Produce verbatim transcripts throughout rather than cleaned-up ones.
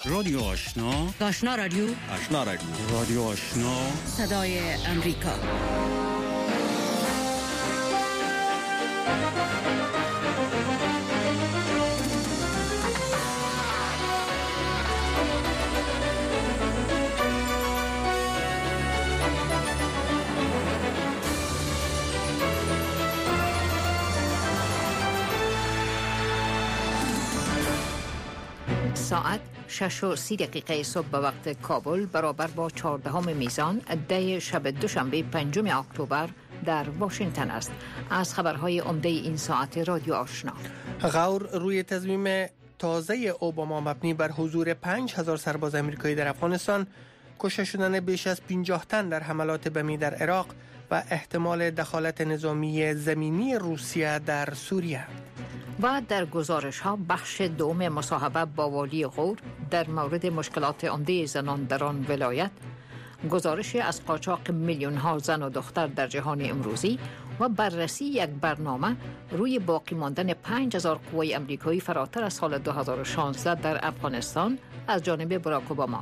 رادیو آشنا، آشنا رادیو، آشنا رادیو، رادیو آشنا، صدای امریکا. ساعت شش و سی دقیقه صبح به وقت کابل برابر با چهاردهم میزان ده شب دوشنبه پنجم اکتبر در واشنگتن است. از خبرهای عمده این ساعت رادیو آشنا: غور روی تصمیم تازه اوباما مبنی بر حضور پنج هزار سرباز آمریکایی در افغانستان، کشته شدن بیش از پنجاه تن در حملات بمی در عراق و احتمال دخالت نظامی زمینی روسیه در سوریه. و در گزارش ها بخش دوم مصاحبه با والی غور در مورد مشکلات عمده زنان در آن ولایت، گزارش از قاچاق میلیون ها زن و دختر در جهان امروزی و بررسی یک برنامه روی باقی ماندن پنج هزار قوای امریکایی فراتر از سال دو هزار و شانزده در افغانستان از جانب باراک اوباما.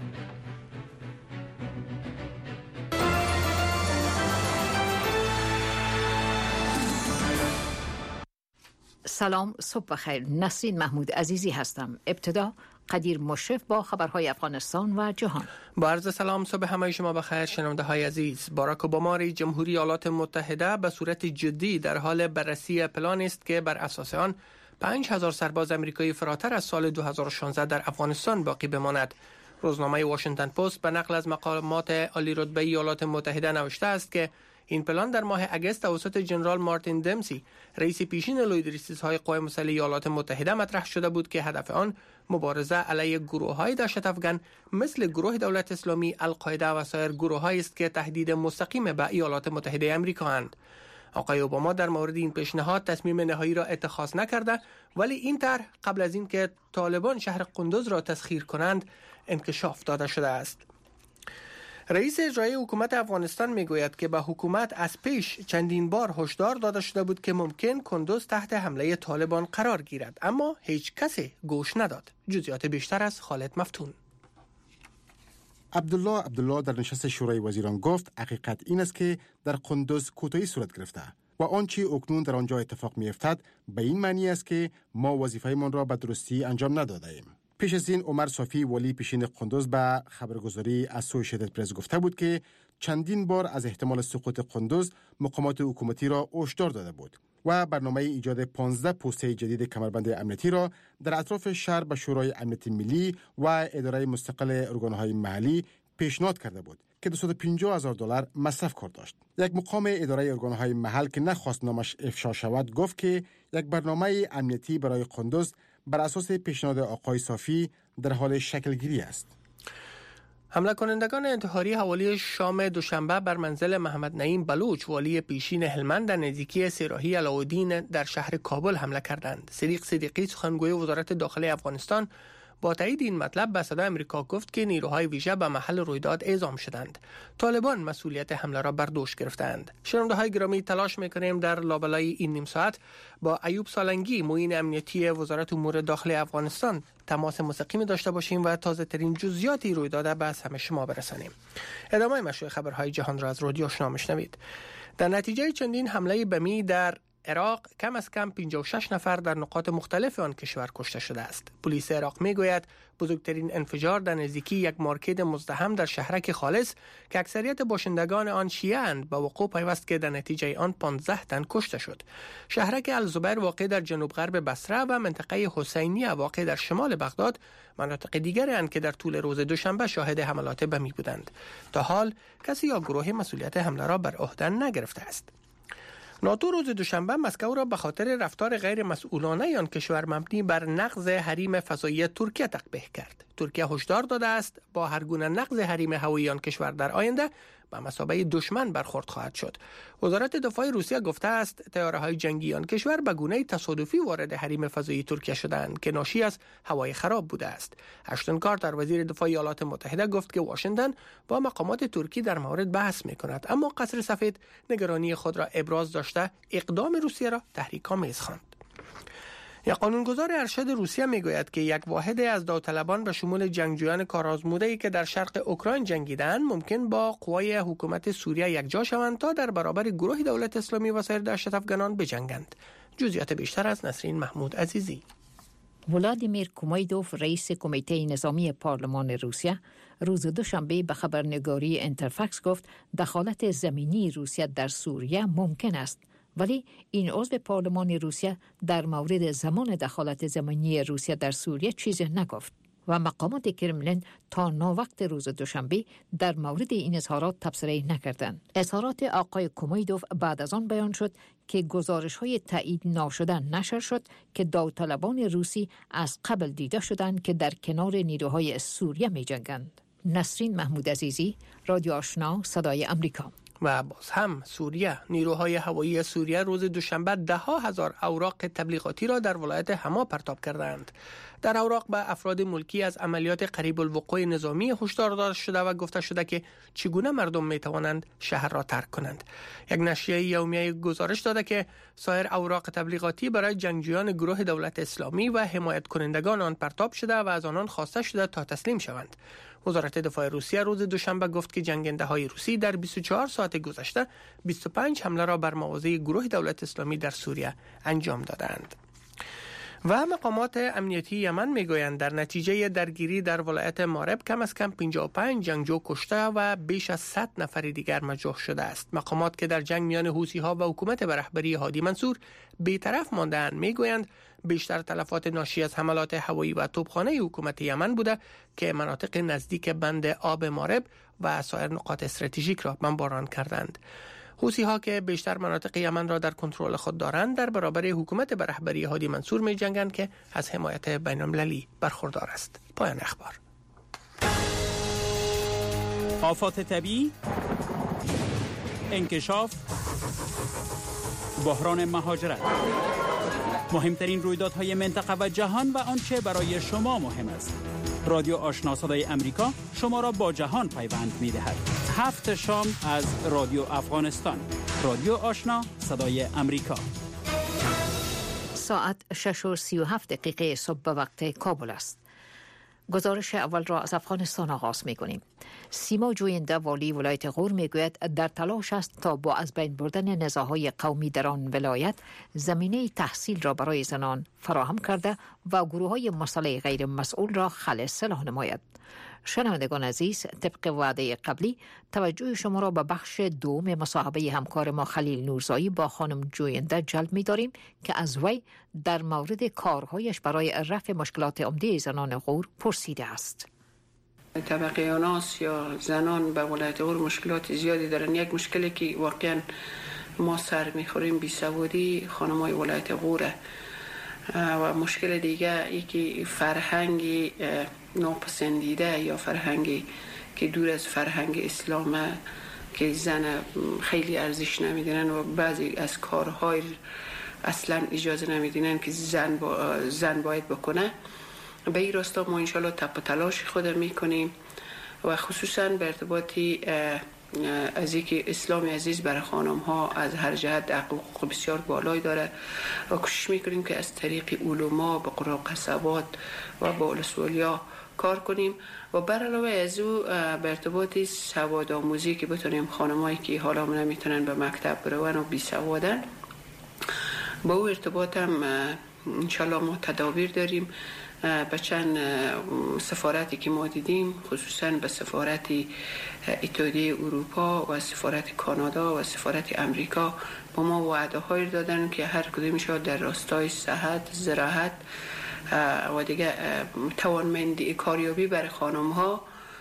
سلام، صبح بخیر. نسرین محمود عزیزی هستم. ابتدا قدیر مشرف با خبرهای افغانستان و جهان. با عرض سلام، صبح همه شما بخیر شنونده های عزیز. باراک اوباما رئیس جمهوری ایالات متحده به صورت جدی در حال بررسی پلانی است که بر اساس آن پنج هزار سرباز آمریکایی فراتر از سال دو هزار و شانزده در افغانستان باقی بماند. روزنامه واشنگتن پست به نقل از مقامات عالی رتبه ایالات متحده نوشته است که این پلان در ماه اگست توسط جنرال مارتین دمسی، رئیس پیشین لویدریستیزهای قوای مسلح ایالات متحده مطرح شده بود که هدف آن مبارزه علیه گروه‌های دهشت افغان مثل گروه دولت اسلامی، القاعده و سایر گروه‌هایی است که تهدید مستقیم به ایالات متحده آمریکا اند. آقای اوباما در مورد این پیشنهاد تصمیم نهایی را اتخاذ نکرده، ولی این طرح قبل از اینکه طالبان شهر قندوز را تسخیر کنند انکشاف داده شده است. رئیس اجرایی حکومت افغانستان میگوید که به حکومت از پیش چندین بار هشدار داده شده بود که ممکن کندوز تحت حمله طالبان قرار گیرد، اما هیچ کسی گوش نداد. جزئیات بیشتر از خالد مفتون. عبدالله عبدالله در نشست شورای وزیران گفت حقیقت این است که در قندوز کوتاهی صورت گرفته و آنچه اکنون در آنجا اتفاق می‌افتد به این معنی است که ما وظیفه‌مان را به درستی انجام نداده ایم. پیش از این عمر صافی ولی پیشین قندوز به خبرگزاری اسوشیتد پرس گفته بود که چندین بار از احتمال سقوط قندوز مقامات حکومتی را هشدار داده بود و برنامه ایجاد پانزده پوسته جدید کمربند امنیتی را در اطراف شهر به شورای امنیت ملی و اداره مستقل ارگان‌های محلی پیشنهاد کرده بود که دویست و پنجاه هزار دلار مصرف کار داشت. یک مقام اداره ارگان‌های محل که نخواست نامش افشا شود گفت که یک برنامه امنیتی برای قندوز بر اساس پیشنهاد آقای صافی در حال شکلگیری است. حمله کنندگان انتحاری حوالی شام دوشنبه بر منزل محمد نعیم بلوچ، والی پیشین هلمند، در نزدیکی سراهی علاءالدین در شهر کابل حمله کردند. صدیق صدیقی، سخنگوی وزارت داخلی افغانستان، با تایید این مطلب به صدای آمریکا گفت که نیروهای ویژه به محل رویداد اعزام شدند. طالبان مسئولیت حمله را بر دوش گرفتند. شنونده های گرامی، تلاش میکنیم در لابلای این نیم ساعت با ایوب سالنگی، معین امنیتی وزارت امور داخلی افغانستان، تماس مستقیم داشته باشیم و تازه ترین جزئیات رویداد به همه شما برسانیم. ادامه مشروع خبرهای جهان را از رادیو آشنا میشنوید. در نتیجه چندین حمله بمی در عراق کم از کم پنجاه و شش نفر در نقاط مختلف آن کشور کشته شده است. پلیس عراق میگوید بزرگترین انفجار در نزدیکی یک مارکت مزدحم در شهرک خالص که اکثریت باشندگان آن شیعه اند به وقوع پیوست که در نتیجه آن پانزده تن کشته شد. شهرک الزبیر واقع در جنوب غرب بصره و منطقه حسینیه واقع در شمال بغداد مناطق دیگری اند که در طول روز دوشنبه شاهد حملات بمی بودند. تا حال کسی یا گروه مسئولیت حمله را بر عهده نگرفته است. ناتو روز دوشنبه مسکو را به خاطر رفتار غیر مسئولانه آن کشور مبنی بر نقض حریم فضایی ترکیه تقبیح کرد. ترکیه هشدار داده است با هر گونه نقض حریم هوایی آن کشور در آینده به مثابه دشمن برخورد خواهد شد. وزارت دفاع روسیه گفته است طیاره‌های جنگی آن کشور به گونه تصادفی وارد حریم فضایی ترکیه شدند که ناشی از هوای خراب بوده است. اشتون کارتر، وزیر دفاع ایالات متحده، گفت که واشنگتن با مقامات ترکی در مورد بحث می‌کند، اما قصر سفید نگرانی خود را ابراز داشته اقدام روسیه را تحریک‌آمیز خواند. یک قانونگذار ارشد روسیه میگوید که یک واحد از داوطلبان به شمول جنگجویان کارآزموده‌ای که در شرق اوکراین جنگیدند ممکن با قوای حکومت سوریه یکجا شوند تا در برابر گروه دولت اسلامی و سایر دهشت افغانان بجنگند. جزئیات بیشتر از نسرین محمود عزیزی. ولادیمیر کومیدوف رئیس کمیته نظامی پارلمان روسیه روز دوشنبه به خبرنگاری اینترفکس گفت دخالت زمینی روسیه در سوریه ممکن است، ولی این عضو پارلمان روسیه در مورد زمان دخالت زمینی روسیه در سوریه چیزی نگفت و مقامات کرملین تا ناوقت روز دوشنبه در مورد این اظهارات تبصره نکردند. اظهارات آقای کومیدوف بعد از آن بیان شد که گزارش‌های تایید ناشده نشر شد که داوطلبان روسی از قبل دیده شدند که در کنار نیروهای سوریه می‌جنگند. نسرین محمود عزیزی، رادیو آشنا، صدای امریکا. و باز هم سوریه، نیروهای هوایی سوریه روز دوشنبه ده ها هزار اوراق تبلیغاتی را در ولایت حما پرتاب کردند. در اوراق به افراد ملکی از عملیات قریب الوقوع نظامی هشدار داده شده و گفته شده که چگونه مردم می توانند شهر را ترک کنند. یک نشریه یومیه گزارش داده که سایر اوراق تبلیغاتی برای جنگجویان گروه دولت اسلامی و حمایت کنندگان آن پرتاب شده و از آنان خواسته شده تا تسلیم شوند. وزارت دفاع روسیه روز دوشنبه گفت که جنگنده های روسی در بیست و چهار ساعت گذشته بیست و پنج حمله را بر مواضع گروه دولت اسلامی در سوریه انجام دادند. و مقامات امنیتی یمن میگویند در نتیجه درگیری در ولایت مارب کم از کم پنجاه و پنج جنگجو کشته و بیش از صد نفر دیگر مجروح شده است. مقامات که در جنگ میان حوثی ها و حکومت به رهبری هادی منصور بی‌طرف مانده‌اند میگویند بیشتر تلفات ناشی از حملات هوایی و توپخانه حکومت یمن بوده که مناطق نزدیک بند آب مارب و سایر نقاط استراتژیک را بمباران کردند. حوثی ها که بیشتر مناطق یمن را در کنترل خود دارند در برابر حکومت به رهبری هادی منصور می جنگند که از حمایت بین المللی برخوردار است. پایان اخبار. آفات طبیعی، انکشاف، بحران مهاجرت، مهمترین رویدادهای منطقه و جهان و آنچه برای شما مهم است. رادیو آشنا صدای امریکا شما را با جهان پیوند می دهد. هفت شام از رادیو افغانستان. رادیو آشنا صدای امریکا. ساعت شش و سی و هفت دقیقه صبح به وقت کابل است. گزارش اول را از افغانستان آغاز می کنیم. سیما جوینده والی ولایت غور می گوید در تلاش است تا با از بین بردن نزاعهای قومی در آن ولایت زمینه تحصیل را برای زنان فراهم کرده و گروه های مسلح غیر مسئول را خلع سلاح نماید. شنوندگان عزیز، طبق وعده قبلی توجه شما را به بخش دوم مصاحبه همکار ما خلیل نورزایی با خانم جوینده جلب می داریم که از وی در مورد کارهایش برای رفع مشکلات عمده زنان غور پرسیده است. طبقه آناس یا زنان به ولایت غور مشکلات زیادی دارن. یک مشکلی که واقعا ما سر میخوریم بیسوادی خانمای ولایت غوره و مشکل دیگه یکی فرهنگی ناپسندیده یا فرهنگی که دور از فرهنگ اسلامه که زن خیلی ارزش نمیدونن و بعضی از کارهای اصلا اجازه نمیدونن که زن, با زن باید بکنه. به این راستا ما انشالله تپ و تلاش خود میکنیم و خصوصا به ارتباطی از اینکه اسلام عزیز برای خانم ها از هر جهت حقوق بسیار بالایی داره و کوشش میکنیم که از طریق علما به قرآن قصبات و با اولسولیا کار کنیم و بر علاوه از او به ارتباطی سواد آموزی که بتونیم خانمایی که حالا نمیتونن به مکتب برون و بی سوادن با او ارتباط هم انشالله ما تدابیر داریم. به چند سفارتی که ما دیدیم خصوصا به سفارت اتحادیه اروپا و سفارت کانادا و سفارت امریکا با ما وعده هایی دادن که هر کدومش در راستای صحت، زراعت و دیگه توانمندی کاریابی برای خانم ها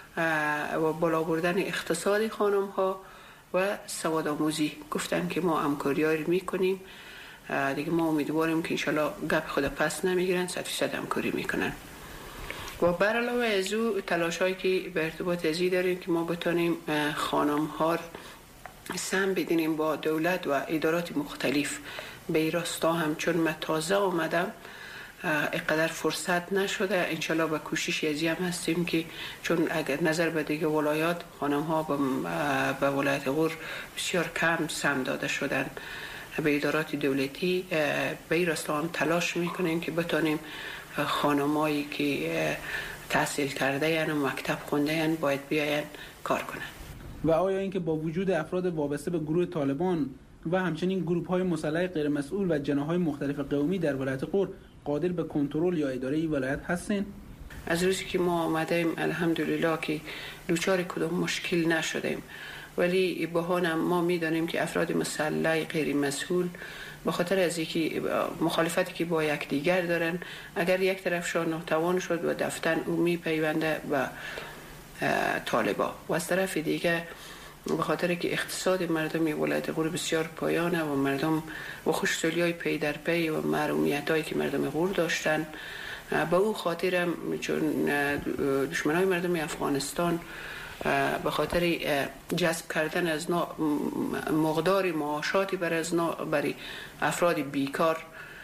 و بالا بردن اقتصاد خانم ها و سواد آموزی گفتن که ما همکاری میکنیم. دیگه ما امیدواریم که انشالله گپ خود پس نمیگیرن، صد فیصد همکاری میکنن و بر علاوه از او تلاش هایی که به ارتباط ازی داریم که ما بتونیم خانم ها سم بدینیم با دولت و ادارات مختلف. به این راستا هم چون من تازه آمدم اینقدر فرصت نشده، انشالله با کوشش ازی هم هستیم که چون اگر نظر به دیگه ولایات خانم ها به ولایت غور بسیار کم سم داده شدن به ادارات دولتی به این راستا هم تلاش میکنیم که بتانیم خانمایی که تحصیل کرده یعنی مکتب خونده یعنی باید بیاین کار کنن. و آیا اینکه با وجود افراد وابسته به گروه طالبان و همچنین گروه‌های مسلح غیر مسئول و جناح‌های مختلف قومی در ولایت غور قادر به کنترل یا اداره این ولایت هستین؟ از روزی که ما آمدیم الحمدلله که دوچار کدام مشکل نشدیم، ولی بهانم ما میدانیم که افراد مسلح غیر مسئول به خاطر از اینکه مخالفتی که با یکدیگر دارن، اگر یک طرفشان ناتوان شد و دفتن او میپیونده به طالبا و از طرف دیگه به خاطر که اقتصاد مردم ولایت غور بسیار پایانه و مردم و خوشحالی‌های پی در پی و محرومیت‌هایی که مردم غور داشتن، به او خاطرم چون دشمنای مردم افغانستان به خاطر جذب کردن از مقدار معاشاتی بر از برای افراد بیکار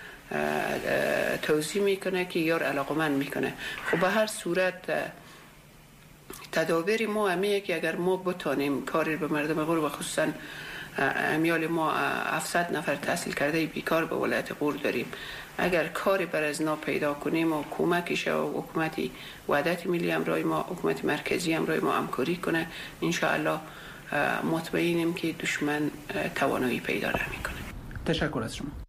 توضیح میکنه که یار علاقمند میکنه. خب به هر صورت تدابیر ما همیه که اگر ما بتانیم کاری به مردم غور و خصوصا امیال ما هفتصد نفر تحصیل کرده بیکار به ولایت غور داریم، اگر کاری بر از نا پیدا کنیم و کمکش و حکومتی وحدت ملی همراه ما، حکومت مرکزی همراه ما همکاری کنه، انشاءالله مطمئنیم که دشمن توانایی پیدا نمیکنه. تشکر از شما.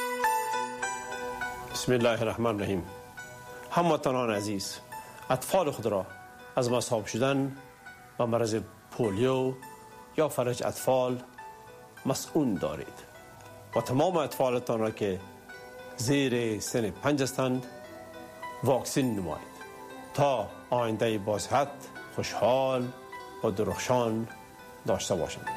بسم الله الرحمن الرحیم. هموطنان عزیز، اطفال خود را از مصاب شدن و مرض پولیو یا فلج اطفال مسئول دارید و تمام اطفالتان را که زیر سن پنج هستند واکسین نمایید تا آینده با صحت، خوشحال و درخشان داشته باشند.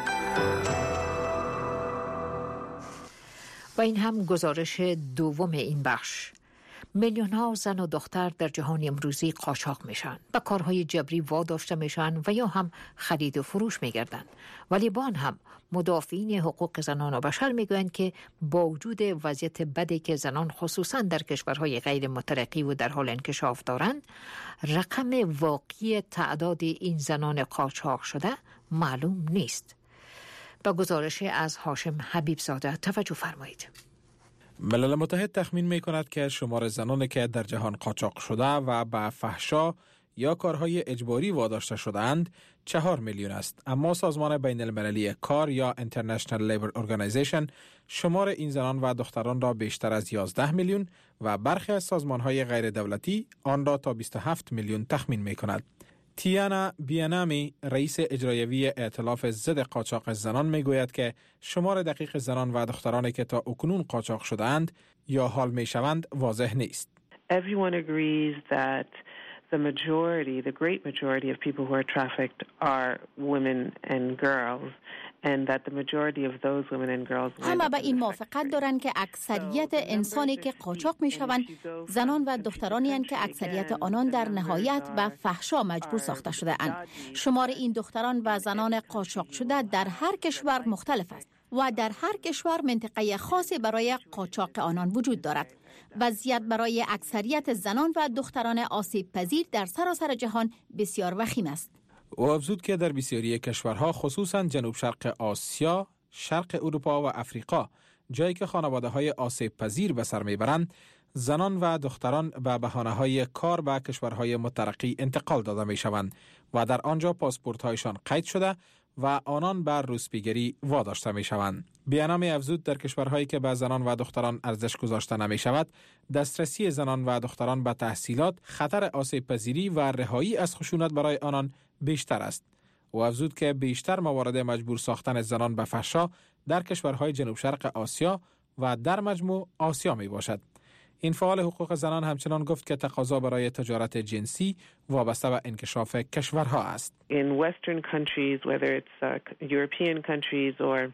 و این هم گزارش دوم این بخش. میلیون ها زن و دختر در جهان امروزی قاچاق میشن، به کارهای جبری واداشته میشن و یا هم خرید و فروش میگردن. ولی با آن هم مدافعین حقوق زنان و بشر میگویند که با وجود وضعیت بدی که زنان خصوصا در کشورهای غیر مترقی و در حال انکشاف دارند، رقم واقعی تعداد این زنان قاچاق شده معلوم نیست. با گزارش از هاشم حبیب زاده توجه فرمایید. ملل متحد تخمین می کند که شمار زنانی که در جهان قاچاق شده و به فحشا یا کارهای اجباری واداشته شده‌اند چهار میلیون است، اما سازمان بین المللی کار یا International Labour Organization شمار این زنان و دختران را بیشتر از یازده میلیون و برخی از سازمان‌های غیر دولتی آن را تا بیست و هفت میلیون تخمین می کند. تیانا بیانامی رئیس اجرایوی ائتلاف ضد قاچاق زنان میگوید که شمار دقیق زنان و دخترانی که تا اکنون قاچاق شده‌اند یا حال میشوند واضح نیست. Everyone agrees that the majority, the great majority of people who are trafficked are women and girls. And that the majority of those women and girls همه به این موافقت دارند که اکثریت انسانی که قاچاق میشوند زنان و دخترانی هستند که اکثریت آنان در نهایت به فحشا مجبور ساخته شده اند. شمار این دختران و زنان قاچاق شده در هر کشور مختلف است و در هر کشور منطقه خاصی برای قاچاق آنان وجود دارد. وضعیت برای اکثریت زنان و دختران آسیب پذیر در سراسر جهان بسیار وخیم است. او افزود که در بسیاری کشورها خصوصا جنوب شرق آسیا، شرق اروپا و افریقا، جایی که خانواده‌های آسیب پذیر به سر میبرند، زنان و دختران به بهانه‌های کار به کشورهای مترقی انتقال داده میشوند و در آنجا پاسپورت‌هایشان قید شده و آنان بر روسپیگری واداشته میشوند. بیانامی افزود در کشورهایی که به زنان و دختران ارزش گذاشته نمی شود، دسترسی زنان و دختران به تحصیلات، خطر آسیب پذیری و رهایی از خشونت برای آنان بیشتر است. و افزود که بیشتر موارد مجبور ساختن زنان به فحشا در کشورهای جنوب شرق آسیا و در مجموع آسیا می باشد. این فعال حقوق زنان همچنان گفت که تقاضا برای تجارت جنسی وابسته به انکشاف کشورها است. In Western countries, whether it's uh, European countries or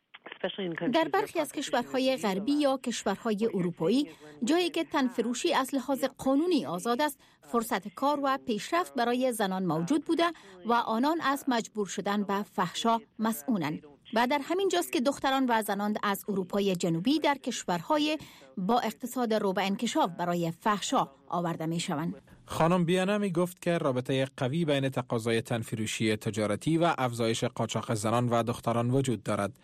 در برخی از کشورهای غربی یا کشورهای اروپایی، جایی که تنفروشی از لحاظ قانونی آزاد است، فرصت کار و پیشرفت برای زنان موجود بوده و آنان از مجبور شدن به فحشا مسئولند. و در همین جاست که دختران و زنان از اروپای جنوبی در کشورهای با اقتصاد رو به انکشاف برای فحشا آورده می شوند. خانم بیانا می گفت که رابطه قوی بین تقاضای تنفروشی تجارتی و افزایش قاچاق زنان و دختران وجود دارد.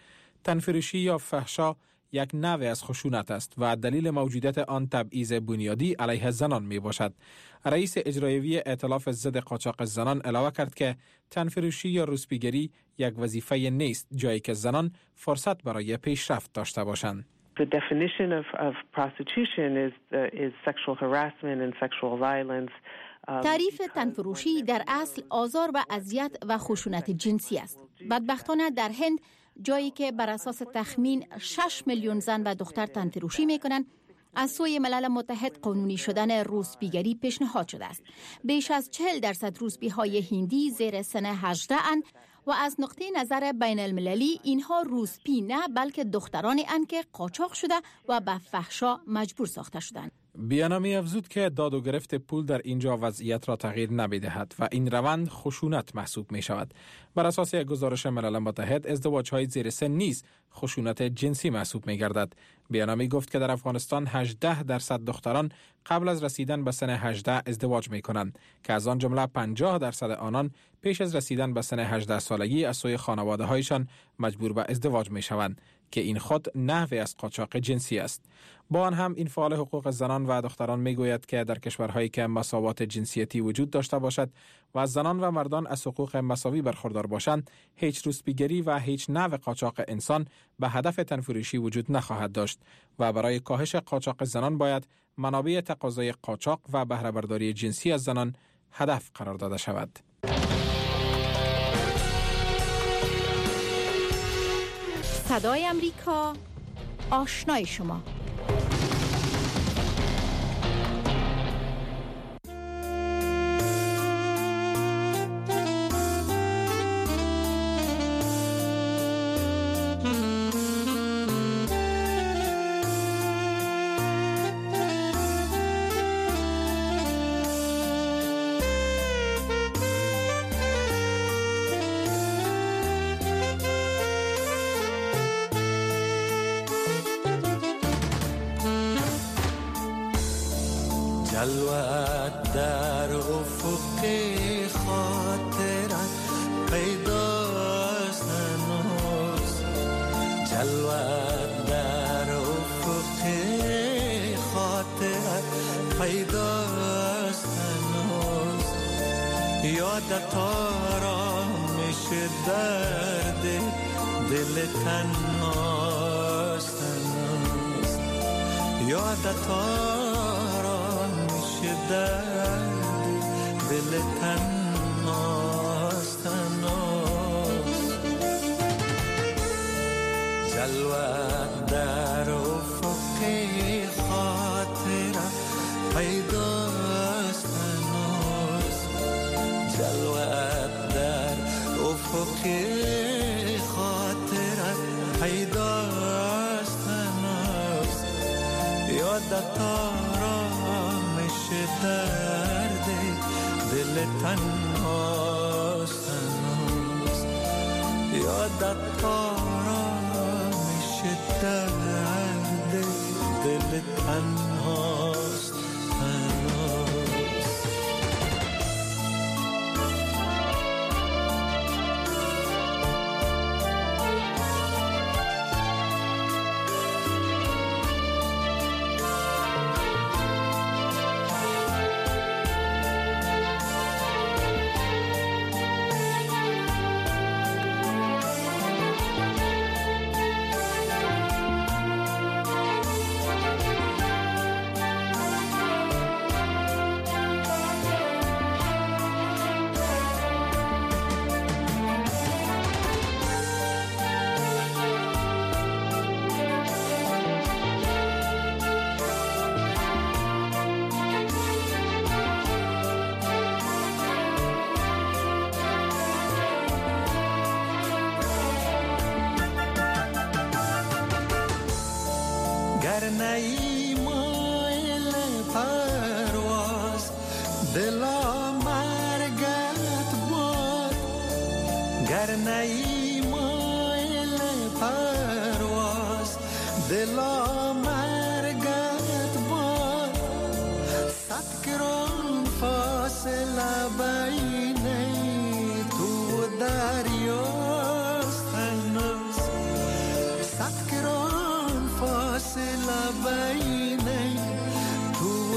تنفروشی یا فحشا یک نوع از خشونت است و دلیل موجودیت آن تبعیض بنیادی علیه زنان می باشد. رئیس اجرایی ائتلاف ضد قاچاق زنان علاوه کرد که تنفروشی یا روسپیگری یک وظیفه نیست، جایی که زنان فرصت برای پیشرفت داشته باشند. The definition of, of prostitution is, uh, is sexual harassment and sexual violence. تعریف تنفروشی در اصل آزار و اذیت و خشونت جنسی است. بدبختانه در هند، جایی که بر اساس تخمین شش میلیون زن و دختر تنفروشی میکنند، از سوی ملل متحد قانونی شدن روسپیگری پیشنهاد شده است. بیش از چهل درصد روسپی‌های هندی زیر سن هجده اند و از نقطه نظر بین المللی اینها روسپی نه بلکه دخترانی اند که قاچاق شده و به فحشا مجبور ساخته شدند. بیانامی افزود که داد و گرفت پول در اینجا وضعیت را تغییر نمی‌دهد و این روند خشونت محسوب می شود. بر اساس یک گزارش ملل متحد، ازدواج‌های زیر سن نیز خشونت جنسی محسوب می گردد. بیانامی گفت که در افغانستان هجده درصد دختران قبل از رسیدن به سن هجده ازدواج می کنند که از آن جمله پنجاه درصد آنان پیش از رسیدن به سن هجده سالگی از سوی خانواده هایشان مجبور به ازدواج می شوند که این خود نحوی از قاچاق جنسی است. با آن هم این فعال حقوق زنان و دختران می گوید که در کشورهایی که مساوات جنسیتی وجود داشته باشد و از زنان و مردان از حقوق مساوی برخوردار باشند، هیچ روسپیگری و هیچ نوع قاچاق انسان به هدف تنفروشی وجود نخواهد داشت و برای کاهش قاچاق زنان باید منابع تقاضای قاچاق و بهره برداری جنسی از زنان هدف قرار داده شود. صدای امریکا، آشنای شما. جلوت در افق خاطرت پیداست هنوز، جلوت در افق خاطرت پیداست هنوز، یادت آرامش درد دل تنهاست هنوز، یادت درد دل تنهاست هنوز، جلوت در افق خاطرت پیداست هنوز، جلوت در افق خاطرت پیداست هنوز، یادت درد دل تنهاست هنوز، یادت آرامش درد دل تنهاست هنوز. نی مایل پرواز دلا مرگت باد، گر نی مایل پرواز دلا مرگت باد، صد گران فاصله بین تو دریاست هنوز، فاصله بین تو و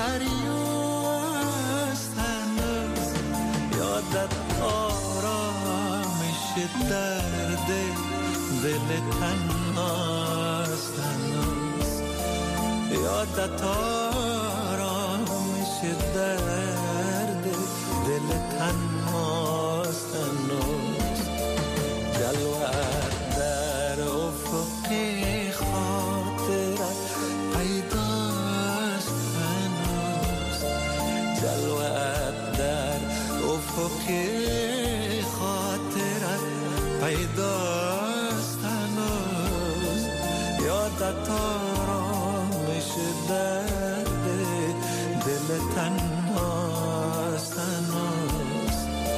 دریاست هنوز یادت آرامش درد دل تنهاست هنوز یادت آرامش درد دل تنهاست هنوز جلوت در افق خاطرت پیداست هنوز جلوت در افق خاطرت پیداست هنوز یادت آرامش درد دل تنهاست هنوز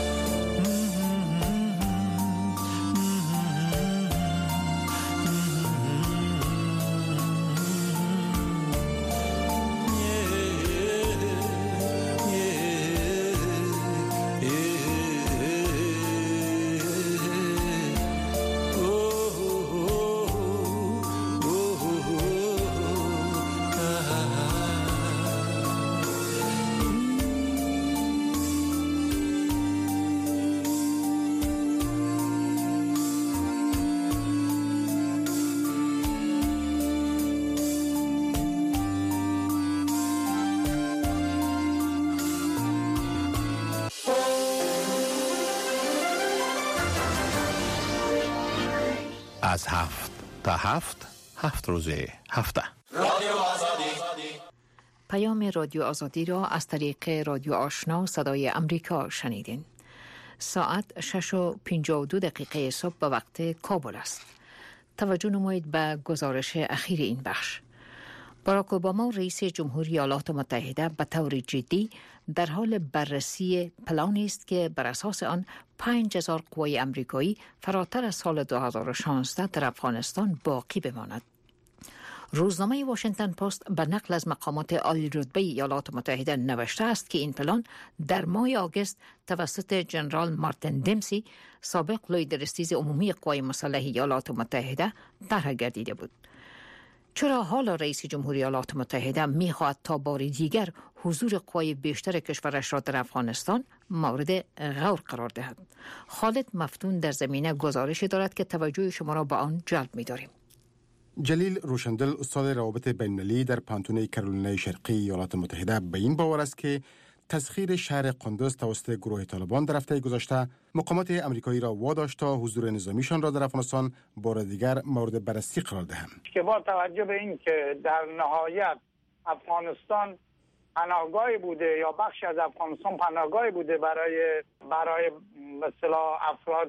از هفت تا هفت هفت روزه هفته رادیو آزادی پیام رادیو آزادی را از طریق رادیو آشنا صدای امریکا شنیدین. ساعت شش و پنجاه و دو دقیقه صبح به وقت کابل است. توجه نمایید به گزارش اخیر این بخش. باراک اوباما رئیس جمهوری ایالات متحده به طور جدی در حال بررسی پلانی است که بر اساس آن پنج هزار قوای آمریکایی فراتر از سال دو هزار و شانزده در افغانستان باقی بماند. روزنامه واشنگتن پست به نقل از مقامات عالی رتبه ایالات متحده نوشته است که این پلان در ماه آگوست توسط جنرال مارتین دیمسی سابق لوی درستیز عمومی قوای مسلح ایالات متحده طرح گردیده بود. چرا حالا رئیس جمهوری ایالات متحده می‌خواهد تا بار دیگر حضور قوای بیشتر کشورش را در افغانستان مورد غور قرار دهد؟ خالد مفتون در زمینه گزارشی دارد که توجه شما را به آن جلب می‌داریم. جلیل روشندل استاد روابط بین‌المللی در پانتون کرولینای شرقی ایالات متحده به این باور است که تسخیر شهر قندوز توسط گروه طالبان در هفته گذشته مقامات آمریکایی را واداشت تا حضور نظامیشان را در افغانستان بار دیگر مورد بررسی قرار دهند. که با توجه به این که در نهایت افغانستان پناهگاهی بوده یا بخشی از افغانستان پناهگاهی بوده برای برای مثلا افراد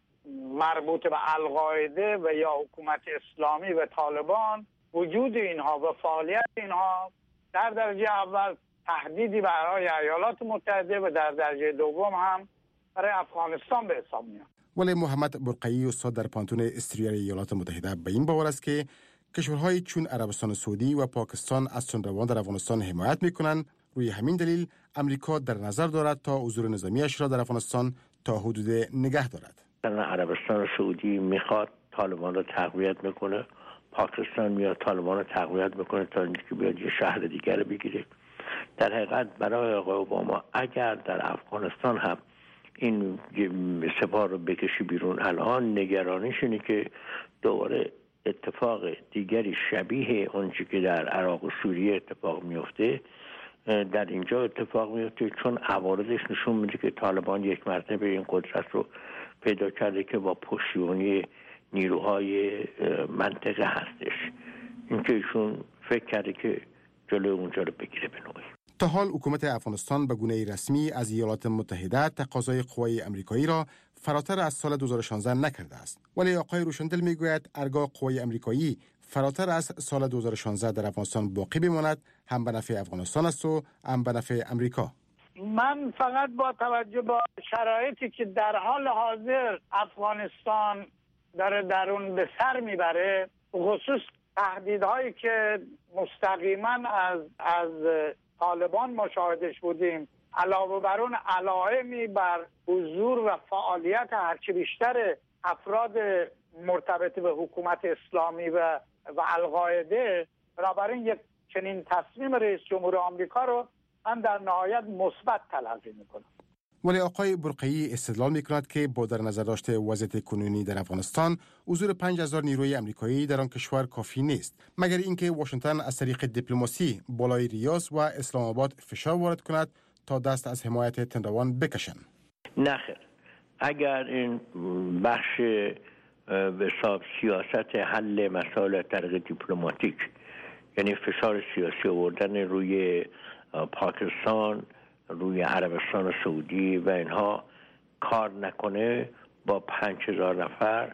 مربوط به القاعده و یا حکومت اسلامی و طالبان، وجود اینها و فعالیت اینها در درجه اول تهدیدی برای ایالات متحده و در درجه دوم هم برای افغانستان به حساب میاد. ولی محمد برقعی استاد در پانتون استریار ایالات متحده به این باور است که کشورهای چون عربستان سعودی و پاکستان از چندروان در افغانستان حمایت میکنند. روی همین دلیل امریکا در نظر دارد تا حضور نظامیش را در افغانستان تا حدود نگه دارد. عربستان سعودی میخواد طالبان را تقویت میکنه، پاکستان میاد طالبان را تقویت میکنه تا اینکه بیاد یه شهر دیگر رو بگیره. در حقیقت برای آقای اوباما اگر در افغانستان هم این سپاه رو بکشی بیرون، الان نگرانیش اینه که دوباره اتفاق دیگری شبیه اونچه که در عراق و سوریه اتفاق میفته در اینجا اتفاق میفته، چون عوارضش نشون میده که طالبان یک مرتبه این قدرت رو پیدا کرده که با پشتیبانی نیروهای منطقه هستش. اینکه ایشون فکر کرده که جلوی اونجا رو بگیره به نوعی. تا حال حکومت افغانستان به گونه رسمی از ایالات متحده تقاضای قوای آمریکایی را فراتر از سال دو هزار و شانزده نکرده است. ولی آقای روشندل میگوید ارگاه قوای آمریکایی فراتر از سال دو هزار و شانزده در افغانستان باقی بماند هم به نفع افغانستان است و هم به نفع آمریکا. من فقط با توجه به شرایطی که در حال حاضر افغانستان داره درون به سر میبره، خصوص تهدیدهایی که مستقیما از از طالبان مشاهدش بودیم، علاوه بر اون علائمی بر حضور و فعالیت هرچی بیشتر افراد مرتبط به حکومت اسلامی و و القاعده، بنابراین یک چنین تصمیم رئیس جمهور آمریکا رو من در نهایت مثبت تلقی میکنم. ولی آقای برقیی استدلال میکند که با در نظر داشته وضعیت کنونی در افغانستان، حضور پنج هزار نیروی آمریکایی در آن کشور کافی نیست، مگر اینکه واشنگتن از طریق دیپلماسی بالای ریاض و اسلام آباد فشار وارد کند تا دست از حمایت تندروان بکشند. نخیر، اگر این بخش به حساب سیاست حل مسائل از طریق دیپلماتیک، یعنی فشار سیاسی آوردن روی پاکستان، روی عربستان و سعودی و اینها کار نکنه، با پنج هزار نفر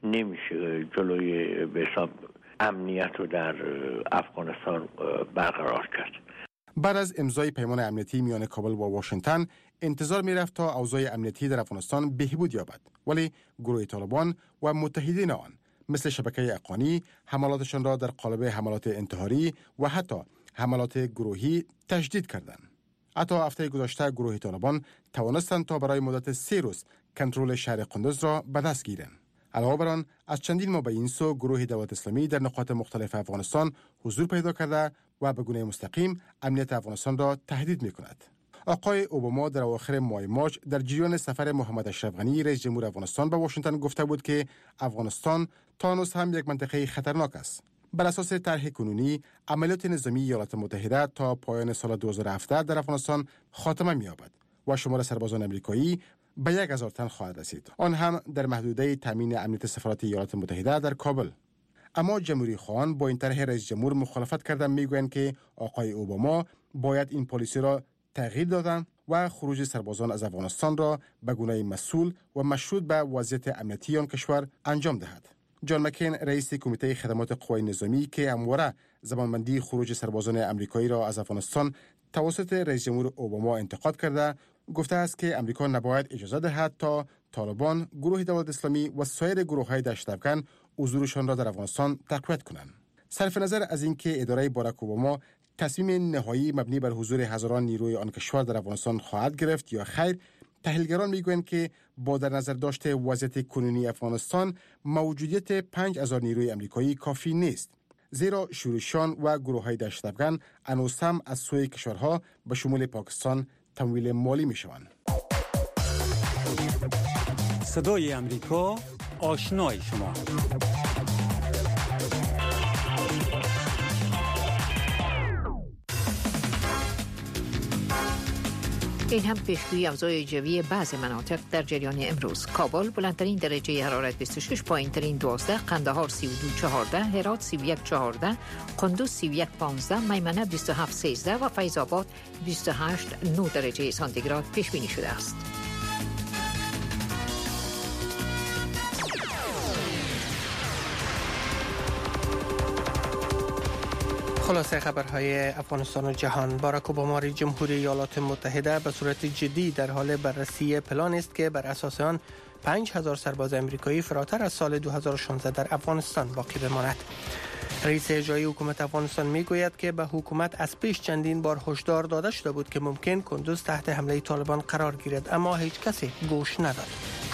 نمیشه جلوی به حساب امنیت رو در افغانستان برقرار کرد. بعد از امضای پیمان امنیتی میان کابل و واشنگتن، انتظار میرفت تا اوضاع امنیتی در افغانستان بهبود یابد، ولی گروه طالبان و متحدین آن مثل شبکه افغانی حملاتشان را در قالب حملات انتحاری و حتی حملات گروهی تجدید کردند. حتی هفته گذشته گروه طالبان توانستند تا برای مدت سه روز کنترل شهر قندوز را به دست گیرند. علاوه بر آن، از چندین ماه به این سو گروه دولت اسلامی در نقاط مختلف افغانستان حضور پیدا کرده و به گونه مستقیم امنیت افغانستان را تهدید می‌کند. آقای اوباما در اواخر ماه مارس در جریان سفر محمد اشرف غنی رئیس جمهور افغانستان به واشنگتن گفته بود که افغانستان تا هنوز هم یک منطقه خطرناک است. بر اساس طرح کنونی، عملیات نظامی ایالات متحده تا پایان سال دو هزار و هفده در افغانستان خاتمه می‌یابد و شمار سربازان آمریکایی به یک هزار تن خواهد رسید، آن هم در محدوده تامین امنیت سفارت ایالات متحده در کابل. اما جمهوری خواهان با این طرح رئیس جمهور مخالفت کردند، میگویند که آقای اوباما باید این پالیسی را تغییر دادن و خروج سربازان از افغانستان را به گونه مسئول و مشروط به وضعیت امنیتی آن کشور انجام دهد. جان مکین رئیس کمیته خدمات قوای نظامی که همواره زمانبندی خروج سربازان آمریکایی را از افغانستان توسط رئیس جمهور اوباما انتقاد کرده، گفته است که آمریکا نباید اجازه دهد تا طالبان، گروه دولت اسلامی و سایر گروه‌های دهشت افکن حضورشان را در افغانستان تقویت کنند. صرف نظر از اینکه اداره باراک اوباما تصمیم نهایی مبنی بر حضور هزاران نیروی آن کشور در افغانستان خواهد گرفت یا خیر، تحلیلگران میگویند که با در نظر داشته وضعیت کنونی افغانستان، موجودیت پنج هزار نیروی آمریکایی کافی نیست، زیرا شورشیان و گروه‌های دهشت افکن هنوز هم از سوی کشورها به شمول پاکستان تمویل مالی میشوند. صدای امریکا، آشنای شما. این هم پیشگویی اوضاع جوی بعضی مناطق در جریان امروز. کابل بلندترین درجه حرارت بیست و شش، پایینترین دوازده، قندهار سی و دو چهارده، هرات سی و یک چهارده، قندوز سی و یک پانزده، میمنه بیست و هفت سیزده و فیض آباد بیست و هشت نه درجه سانتیگراد پیش بینی شده است. خلاصه خبرهای افغانستان و جهان. باراک اوباما رئیس جمهور ایالات متحده به صورت جدی در حال بررسی پلان است که بر اساس آن پنج هزار سرباز آمریکایی فراتر از سال دو هزار و شانزده در افغانستان باقی بماند. رئیس اجرایی حکومت افغانستان میگوید که به حکومت از پیش چندین بار هشدار داده شده بود که ممکن کندوز تحت حمله طالبان قرار گیرد، اما هیچ کسی گوش نداد.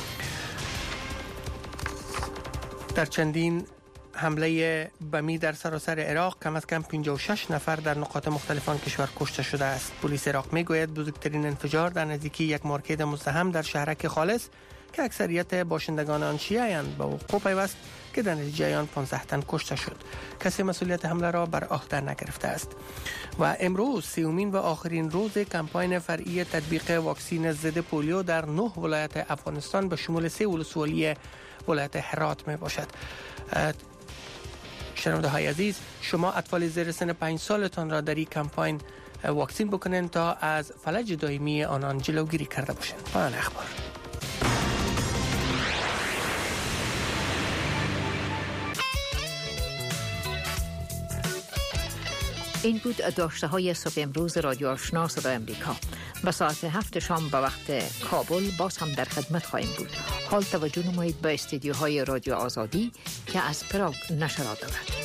در چندین حمله بمی در سراسر عراق کم از کم پنجاه و شش نفر در نقاط مختلف آن کشور کشته شده است. پلیس عراق میگوید بزرگترین انفجار در نزدیکی یک مارکت مزدحم در شهرک خالص که اکثریت باشندگان آن شیعه اند به وقوع پیوست که در نتیجه آن پانزده تن کشته شد. کسی مسئولیت حمله را بر عهده نگرفته است. و امروز سیومین و آخرین روز کمپاین فرعی تطبیق واکسین ضد پولیو در نه ولایت افغانستان به شمول سه ولسوالی ولایت هرات می باشد. شنونده های عزیز، شما اطفال زیر سن پنج سالتان را در این کمپاین واکسین بکنین تا از فلج دائمی آنان جلوگیری کرده باشند. پایان اخبار. این بود داشته های صبح امروز رادیو آشنا صدای امریکا. به ساعت هفت شام به وقت کابل باز هم در خدمت خواهیم بود. حال توجه نمایید به استودیوهای رادیو آزادی که از پراگ نشرات دارد.